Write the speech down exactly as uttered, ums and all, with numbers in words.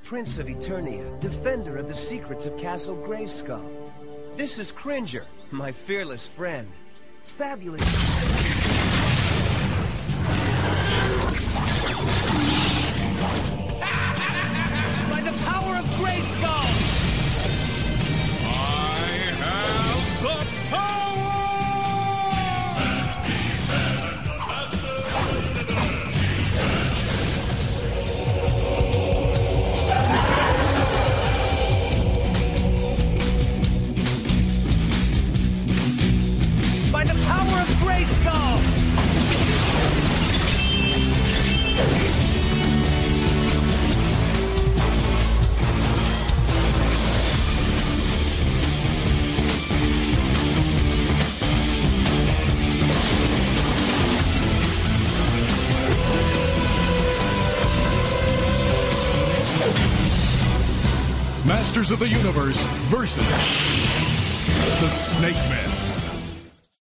Prince of Eternia, defender of the secrets of Castle Grayskull. This is Cringer, my fearless friend. Fabulous... By the power of Grayskull! I have the power! By the power of Grayskull! Masters of the Universe versus the Snake Men.